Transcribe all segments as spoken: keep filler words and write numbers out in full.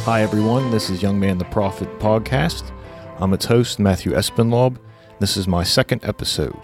Hi everyone, this is Young Man the Prophet podcast. I'm its host, Matthew Espinlaub. This is my second episode.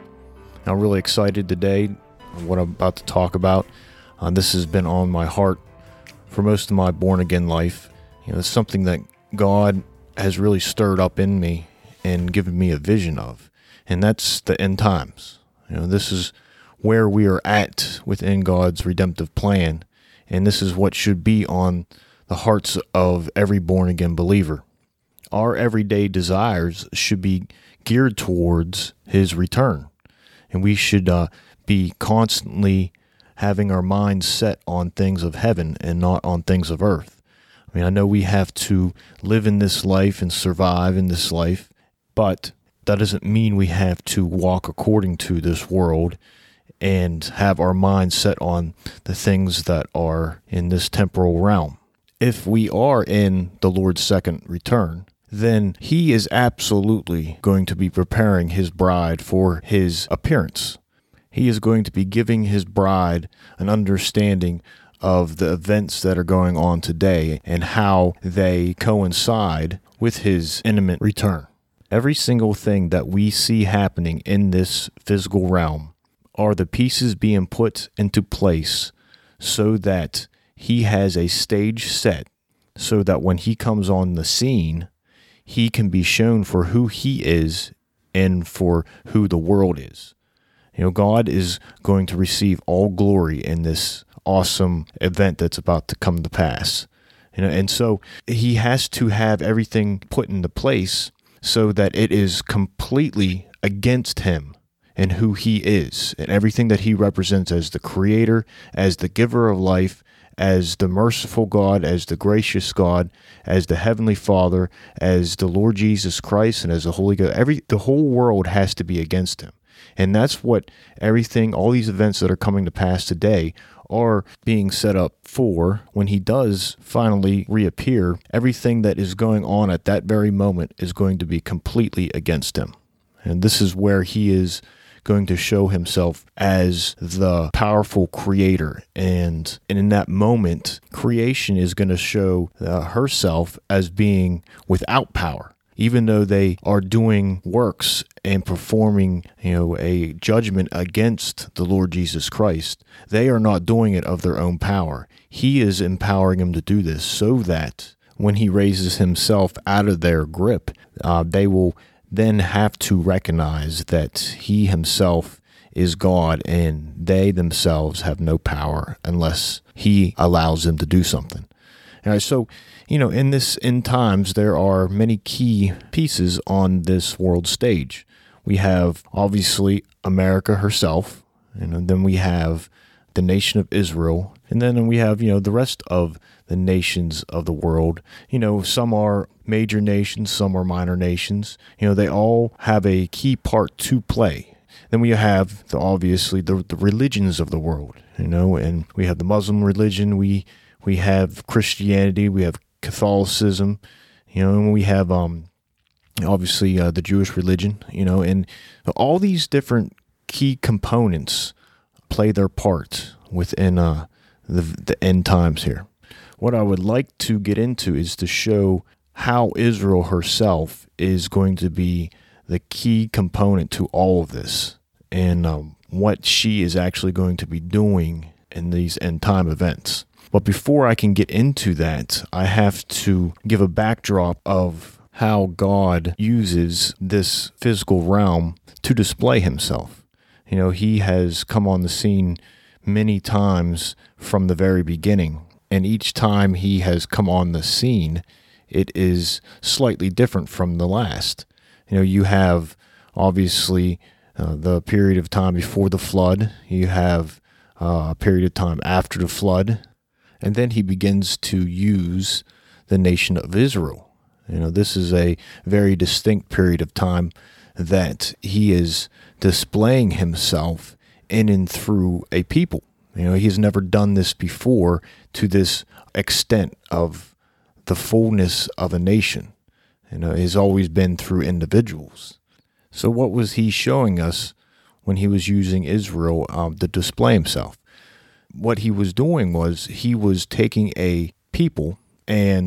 I'm really excited today on what I'm about to talk about. Uh, this has been on my heart for most of my born-again life. You know, it's something that God has really stirred up in me and given me a vision of, and that's the end times. You know, this is where we are at within God's redemptive plan, and this is what should be on the hearts of every born-again believer. Our everyday desires should be geared towards His return, and we should uh, be constantly having our minds set on things of heaven and not on things of earth. I mean, I know we have to live in this life and survive in this life, but that doesn't mean we have to walk according to this world and have our minds set on the things that are in this temporal realm. If we are in the Lord's second return, then He is absolutely going to be preparing His bride for His appearance. He is going to be giving His bride an understanding of the events that are going on today and how they coincide with His imminent return. Every single thing that we see happening in this physical realm are the pieces being put into place so that He has a stage set so that when He comes on the scene, He can be shown for who He is and for who the world is. You know, God is going to receive all glory in this awesome event that's about to come to pass. You know, and so He has to have everything put into place so that it is completely against Him and who He is and everything that He represents as the Creator, as the giver of life, as the merciful God, as the gracious God, as the Heavenly Father, as the Lord Jesus Christ, and as the Holy Ghost. Every the whole world has to be against Him. And that's what everything, all these events that are coming to pass today are being set up for when He does finally reappear. Everything that is going on at that very moment is going to be completely against Him. And this is where He is going to show Himself as the powerful Creator. And, and in that moment, creation is going to show uh, herself as being without power. Even though they are doing works and performing, you know, a judgment against the Lord Jesus Christ, they are not doing it of their own power. He is empowering them to do this so that when He raises Himself out of their grip, uh, they will then have to recognize that He Himself is God and they themselves have no power unless He allows them to do something. All right, so, you know, in this end times, there are many key pieces on this world stage. We have, obviously, America herself, you know, then we have the nation of Israel, and then we have, you know, the rest of the nations of the world. You know, some are major nations, some are minor nations. You know, they all have a key part to play. Then we have, the, obviously, the, the religions of the world, you know, and we have the Muslim religion, we we have Christianity, we have Catholicism, you know, and we have, um, obviously, uh, the Jewish religion, you know, and all these different key components play their part within uh, the, the end times here. What I would like to get into is to show how Israel herself is going to be the key component to all of this and um, what she is actually going to be doing in these end time events. But before I can get into that, I have to give a backdrop of how God uses this physical realm to display Himself. You know, He has come on the scene many times from the very beginning, and each time He has come on the scene, it is slightly different from the last. You know, you have, obviously, uh, the period of time before the flood, you have uh, a period of time after the flood, and then He begins to use the nation of Israel. You know, this is a very distinct period of time that He is displaying Himself in and through a people. You know, He's never done this before to this extent of the fullness of a nation. You know, it's always been through individuals. So what was He showing us when He was using Israel um, to display Himself? What He was doing was He was taking a people and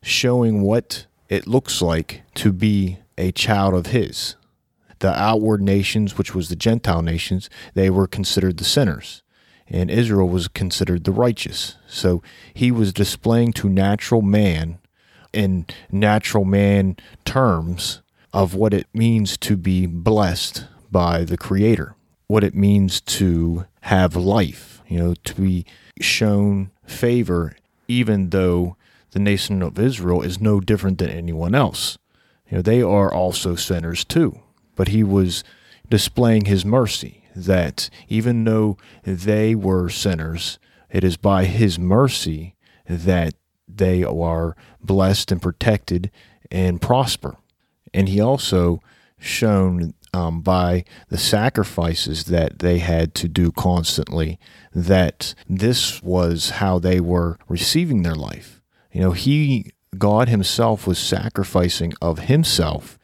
showing what it looks like to be a child of his. The outward nations, which was the Gentile nations, they were considered the sinners, and Israel was considered the righteous. So he was displaying to natural man, in natural man terms, of what it means to be blessed by the Creator, what it means to have life, you know, to be shown favor, even though the nation of Israel is no different than anyone else. You know, they are also sinners too. But he was displaying his mercy, that even though they were sinners, it is by his mercy that they are blessed and protected and prosper. And he also shown um, by the sacrifices that they had to do constantly that this was how they were receiving their life. You know, he, God himself, was sacrificing of himself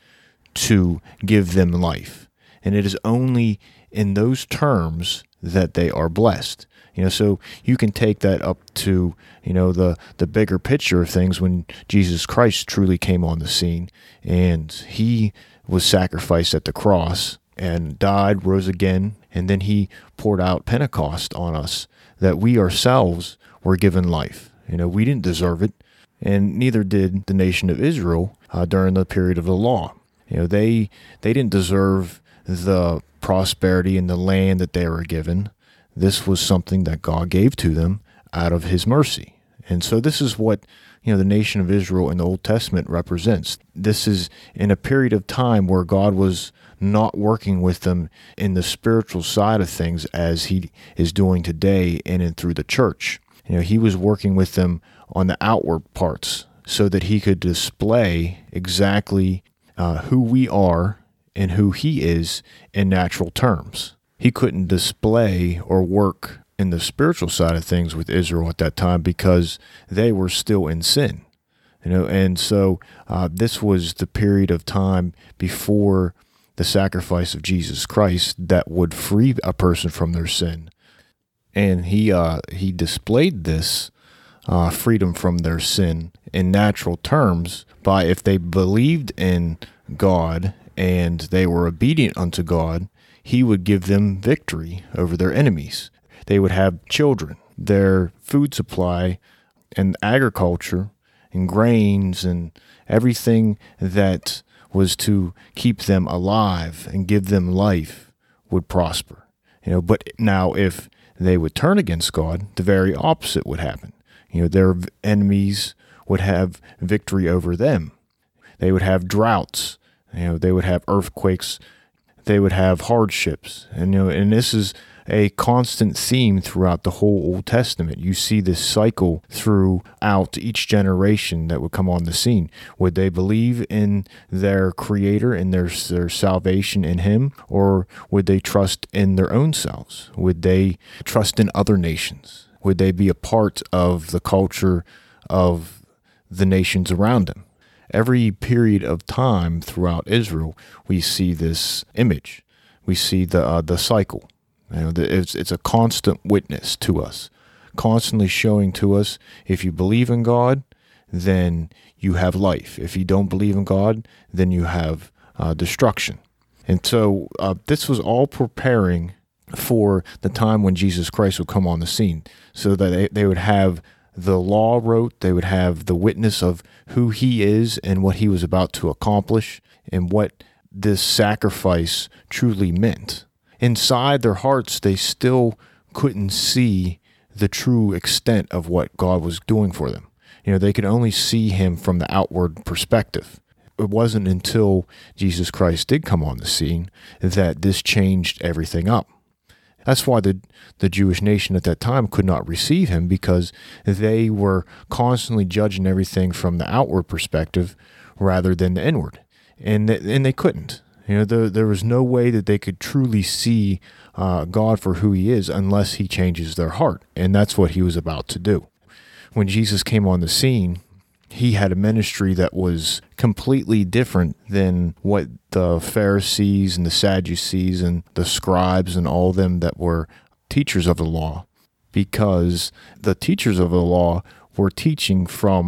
to give them life. And it is only in those terms that they are blessed. You know, so you can take that up to, you know, the, the bigger picture of things when Jesus Christ truly came on the scene and he was sacrificed at the cross and died, rose again, and then he poured out Pentecost on us, that we ourselves were given life. You know, we didn't deserve it, and neither did the nation of Israel uh, during the period of the law. You know, they they didn't deserve the prosperity and the land that they were given. This was something that God gave to them out of his mercy. And so this is what, you know, the nation of Israel in the Old Testament represents. This is in a period of time where God was not working with them in the spiritual side of things as he is doing today in and through the church. You know, he was working with them on the outward parts so that he could display exactly Uh, who we are and who he is in natural terms. He couldn't display or work in the spiritual side of things with Israel at that time because they were still in sin. You know, and so uh, this was the period of time before the sacrifice of Jesus Christ that would free a person from their sin. And he uh, he displayed this uh, freedom from their sin in natural terms by, if they believed in God and they were obedient unto God, he would give them victory over their enemies. They would have children, their food supply and agriculture and grains and everything that was to keep them alive and give them life would prosper. You know, but now if they would turn against God, the very opposite would happen. You know, their enemies would have victory over them. They would have droughts. You know, they would have earthquakes. They would have hardships. And, you know, and this is a constant theme throughout the whole Old Testament. You see this cycle throughout each generation that would come on the scene. Would they believe in their Creator and their, their salvation in Him, or would they trust in their own selves? Would they trust in other nations? Would they be a part of the culture of the nations around them? Every period of time throughout Israel, we see this image. We see the uh, the cycle. You know, the, it's it's a constant witness to us, constantly showing to us, if you believe in God, then you have life. If you don't believe in God, then you have uh, destruction. And so uh, this was all preparing for the time when Jesus Christ would come on the scene, so that they, they would have the law wrote, they would have the witness of who he is and what he was about to accomplish and what this sacrifice truly meant. Inside their hearts, they still couldn't see the true extent of what God was doing for them. You know, they could only see him from the outward perspective. It wasn't until Jesus Christ did come on the scene that this changed everything up. That's why the the Jewish nation at that time could not receive him, because they were constantly judging everything from the outward perspective rather than the inward, and th- and they couldn't. You know, there there was no way that they could truly see uh, God for who He is unless He changes their heart, and that's what He was about to do. When Jesus came on the scene, He had a ministry that was completely different than what the Pharisees and the Sadducees and the scribes and all of them that were teachers of the law, because the teachers of the law were teaching from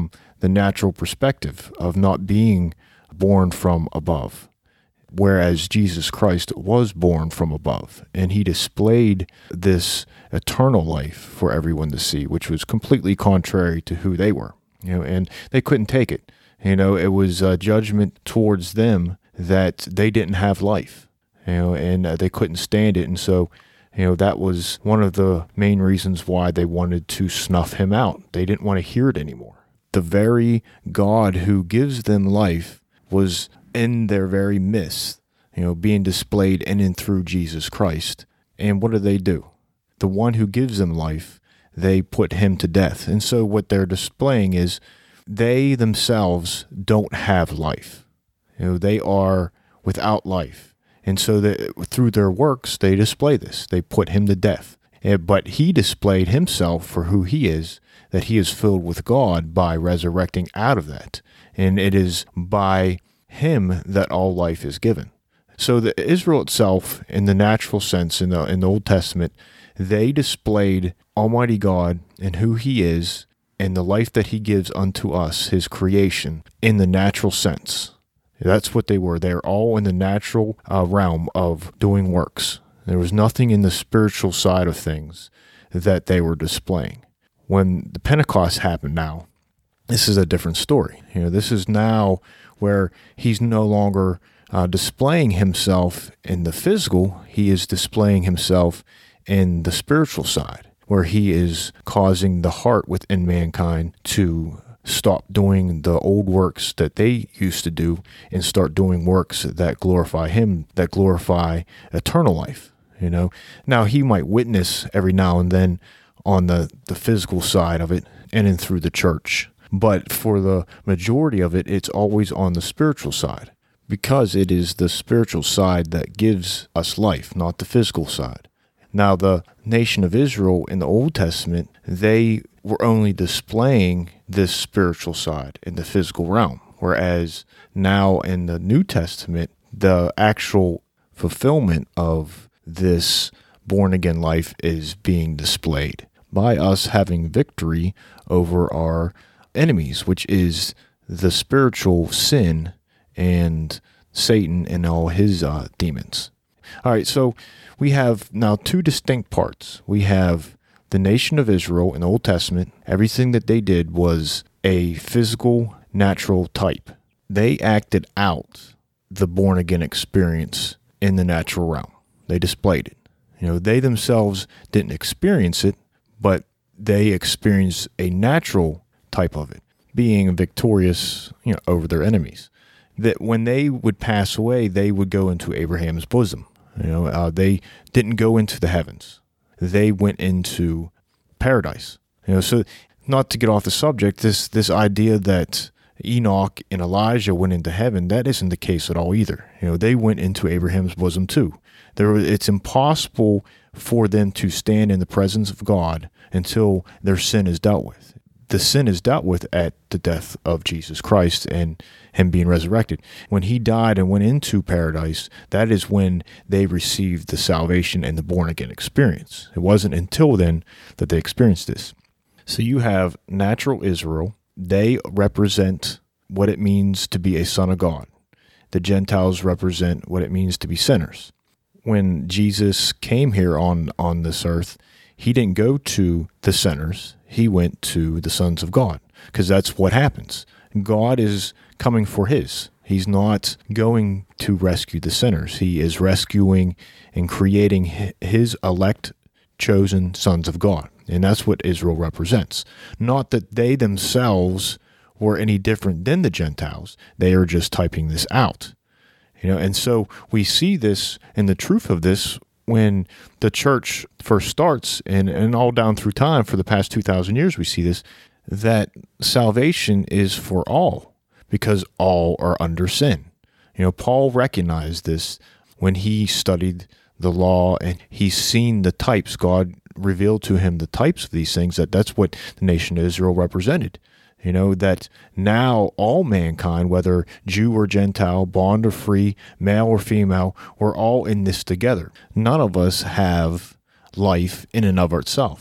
the natural perspective of not being born from above, whereas Jesus Christ was born from above, and he displayed this eternal life for everyone to see, which was completely contrary to who they were, you know, and they couldn't take it. You know, it was a judgment towards them that they didn't have life, you know, and uh, they couldn't stand it. And so, you know, that was one of the main reasons why they wanted to snuff him out. They didn't want to hear it anymore. The very God who gives them life was in their very midst, you know, being displayed in and through Jesus Christ. And what do they do? The one who gives them life, they put him to death. And so what they're displaying is they themselves don't have life. You know, they are without life. And so that through their works, they display this. They put him to death. But he displayed himself for who he is, that he is filled with God by resurrecting out of that. And it is by him that all life is given. So the Israel itself, in the natural sense, in the in the Old Testament, they displayed Almighty God and who he is and the life that he gives unto us, his creation, in the natural sense. That's what they were. They're all in the natural uh, realm of doing works. There was nothing in the spiritual side of things that they were displaying. When the Pentecost happened now, this is a different story. You know, this is now where he's no longer uh, displaying himself in the physical. He is displaying himself in the spiritual side, where he is causing the heart within mankind to stop doing the old works that they used to do and start doing works that glorify him, that glorify eternal life. You know, now he might witness every now and then on the, the physical side of it and in through the church. But for the majority of it, it's always on the spiritual side, because it is the spiritual side that gives us life, not the physical side. Now, the nation of Israel in the Old Testament, they were only displaying this spiritual side in the physical realm, whereas now in the New Testament, the actual fulfillment of this born-again life is being displayed by us having victory over our enemies, which is the spiritual sin and Satan and all his uh, demons. All right, so we have now two distinct parts. We have the nation of Israel in the Old Testament. Everything that they did was a physical, natural type. They acted out the born-again experience in the natural realm. They displayed it. You know, they themselves didn't experience it, but they experienced a natural type of it, being victorious, you know, over their enemies. That when they would pass away, they would go into Abraham's bosom. You know, uh, they didn't go into the heavens. They went into paradise. You know, so not to get off the subject, this this idea that Enoch and Elijah went into heaven, that isn't the case at all either. You know, they went into Abraham's bosom too. There, it's impossible for them to stand in the presence of God until their sin is dealt with. The sin is dealt with at the death of Jesus Christ and him being resurrected. When he died and went into paradise, that is when they received the salvation and the born-again experience. It wasn't until then that they experienced this. So you have natural Israel. They represent what it means to be a son of God. The Gentiles represent what it means to be sinners. When Jesus came here on, on this earth, he didn't go to the sinners. He went to the sons of God, because that's what happens. God is coming for his. He's not going to rescue the sinners. He is rescuing and creating his elect, chosen sons of God. And that's what Israel represents. Not that they themselves were any different than the Gentiles. They are just typing this out. You know, and so we see this, and the truth of this, when the church first starts, and, and all down through time for the past two thousand years, we see this, that salvation is for all, because all are under sin. You know, Paul recognized this when he studied the law, and he's seen the types. God revealed to him the types of these things, that that's what the nation of Israel represented. You know, that now all mankind, whether Jew or Gentile, bond or free, male or female, we're all in this together. None of us have life in and of itself.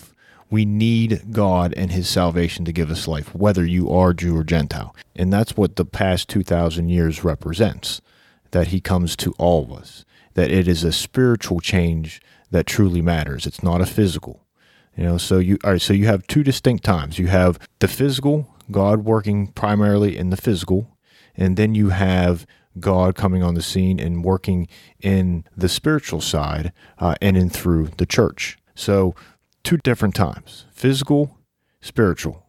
We need God and his salvation to give us life, whether you are Jew or Gentile. And that's what the past two thousand years represents, that he comes to all of us, that it is a spiritual change that truly matters. It's not a physical. You know, so you all right, so you have two distinct times. You have the physical, God working primarily in the physical, and then you have God coming on the scene and working in the spiritual side uh, and in through the church. So two different times, physical, spiritual.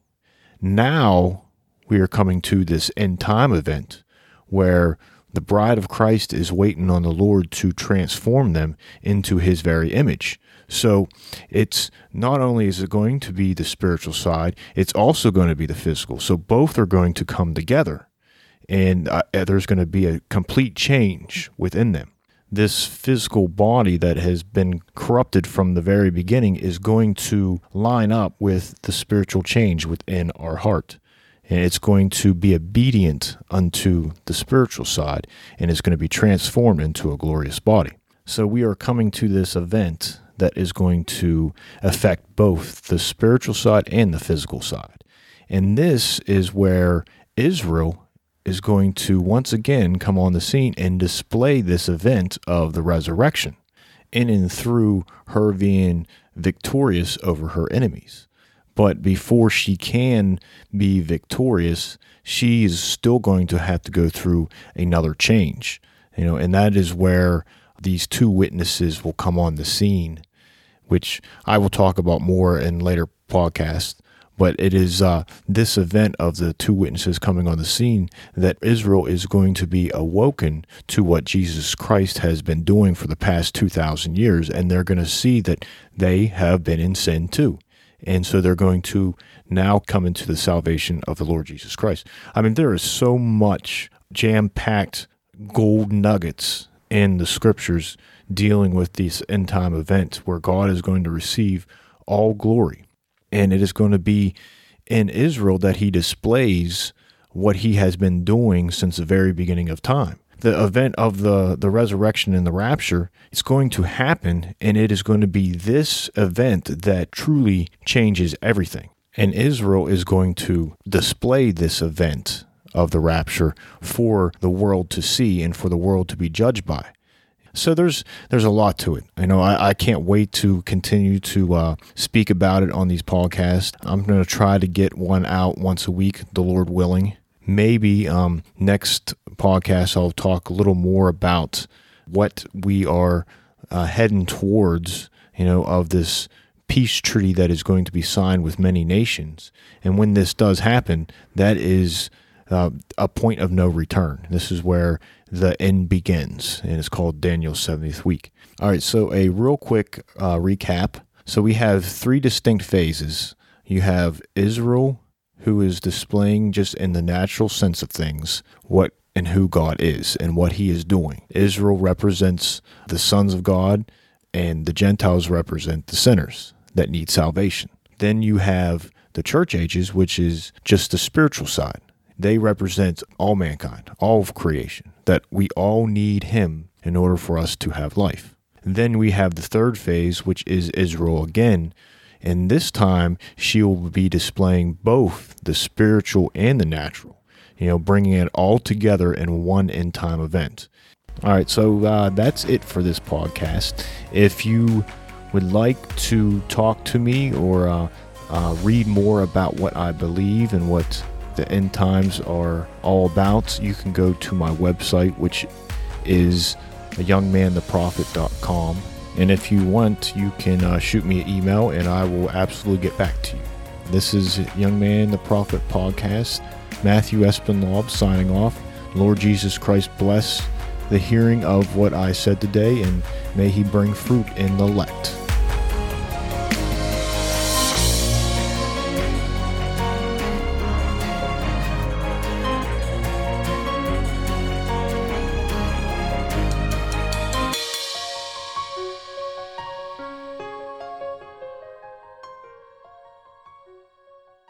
Now we are coming to this end time event where the bride of Christ is waiting on the Lord to transform them into his very image. So it's not only is it going to be the spiritual side, it's also going to be the physical. So both are going to come together, and uh, there's going to be a complete change within them. This physical body that has been corrupted from the very beginning is going to line up with the spiritual change within our heart. And it's going to be obedient unto the spiritual side, and it's going to be transformed into a glorious body. So we are coming to this event that is going to affect both the spiritual side and the physical side. And this is where Israel is going to once again come on the scene and display this event of the resurrection in and through her being victorious over her enemies. But before she can be victorious, she is still going to have to go through another change, you know, and that is where these two witnesses will come on the scene, which I will talk about more in later podcasts. But it is uh, this event of the two witnesses coming on the scene that Israel is going to be awoken to what Jesus Christ has been doing for the past two thousand years, and they're going to see that they have been in sin too. And so they're going to now come into the salvation of the Lord Jesus Christ. I mean, there is so much jam-packed gold nuggets in the scriptures dealing with these end-time events where God is going to receive all glory. And it is going to be in Israel that he displays what he has been doing since the very beginning of time. The event of the, the resurrection and the rapture is going to happen, and it is going to be this event that truly changes everything. And Israel is going to display this event of the rapture for the world to see and for the world to be judged by. So there's there's a lot to it. I know I, I can't wait to continue to uh, speak about it on these podcasts. I'm going to try to get one out once a week, the Lord willing. Maybe um, next podcast I'll talk a little more about what we are uh, heading towards, you know, of this peace treaty that is going to be signed with many nations. And when this does happen, that is uh, a point of no return. This is where the end begins, and it's called Daniel's seventieth week. All right, so a real quick uh, recap. So we have three distinct phases. You have Israel, who is displaying just in the natural sense of things what and who God is and what he is doing. Israel represents the sons of God, and the Gentiles represent the sinners that need salvation. Then you have the church ages, which is just the spiritual side. They represent all mankind, all of creation, that we all need him in order for us to have life. Then we have the third phase, which is Israel again, and this time she will be displaying both the spiritual and the natural, you know, bringing it all together in one end-time event. All right, so uh, that's it for this podcast. If you would like to talk to me or uh, uh, read more about what I believe and what the end times are all about, you can go to my website, which is young man the prophet dot com. And if you want, you can uh, shoot me an email and I will absolutely get back to you. This is Young Man the Prophet Podcast. Matthew Espenlaub signing off. Lord Jesus Christ bless the hearing of what I said today, and may he bring fruit in the elect.